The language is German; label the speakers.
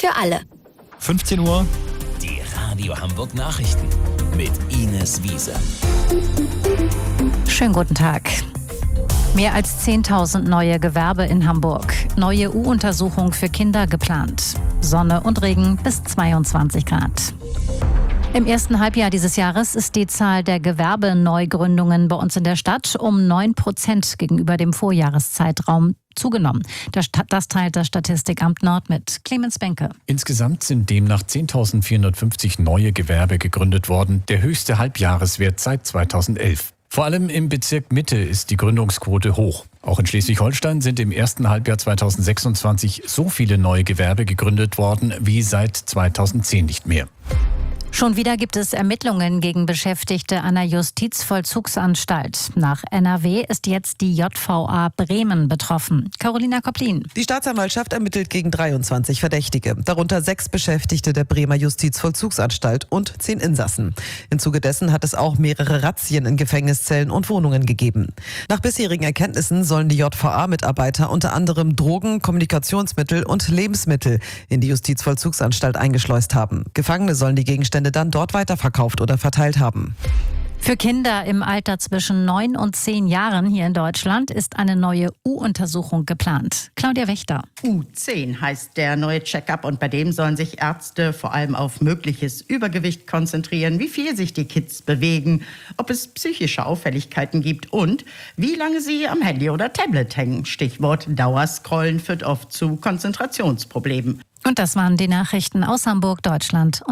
Speaker 1: für alle.
Speaker 2: 15 Uhr.
Speaker 3: Die Radio Hamburg Nachrichten mit Ines Wiese.
Speaker 4: Schönen guten Tag. Mehr als 10.000 neue Gewerbe in Hamburg. Neue U-Untersuchung für Kinder geplant. Sonne und Regen bis 22 Grad. Im ersten Halbjahr dieses Jahres ist die Zahl der Gewerbeneugründungen bei uns in der Stadt um 9% gegenüber dem Vorjahreszeitraum zugenommen. Das teilt das Statistikamt Nord mit. Clemens Benke.
Speaker 2: Insgesamt sind demnach 10.450 neue Gewerbe gegründet worden, der höchste Halbjahreswert seit 2011. Vor allem im Bezirk Mitte ist die Gründungsquote hoch. Auch in Schleswig-Holstein sind im ersten Halbjahr 2026 so viele neue Gewerbe gegründet worden wie seit 2010 nicht mehr.
Speaker 4: Schon wieder gibt es Ermittlungen gegen Beschäftigte einer Justizvollzugsanstalt. Nach NRW ist jetzt die JVA Bremen betroffen. Carolina Kopplin.
Speaker 5: Die Staatsanwaltschaft ermittelt gegen 23 Verdächtige, darunter 6 Beschäftigte der Bremer Justizvollzugsanstalt und 10 Insassen. Im Zuge dessen hat es auch mehrere Razzien in Gefängniszellen und Wohnungen gegeben. Nach bisherigen Erkenntnissen sollen die JVA-Mitarbeiter unter anderem Drogen, Kommunikationsmittel und Lebensmittel in die Justizvollzugsanstalt eingeschleust haben. Gefangene sollen die Gegenstände dann dort weiterverkauft oder verteilt haben.
Speaker 4: Für Kinder im Alter zwischen 9 und 10 Jahren hier in Deutschland ist eine neue U-Untersuchung geplant. Claudia Wächter.
Speaker 6: U10 heißt der neue Check-up und bei dem sollen sich Ärzte vor allem auf mögliches Übergewicht konzentrieren, wie viel sich die Kids bewegen, ob es psychische Auffälligkeiten gibt und wie lange sie am Handy oder Tablet hängen. Stichwort Dauerscrollen führt oft zu Konzentrationsproblemen.
Speaker 4: Und das waren die Nachrichten aus Hamburg, Deutschland.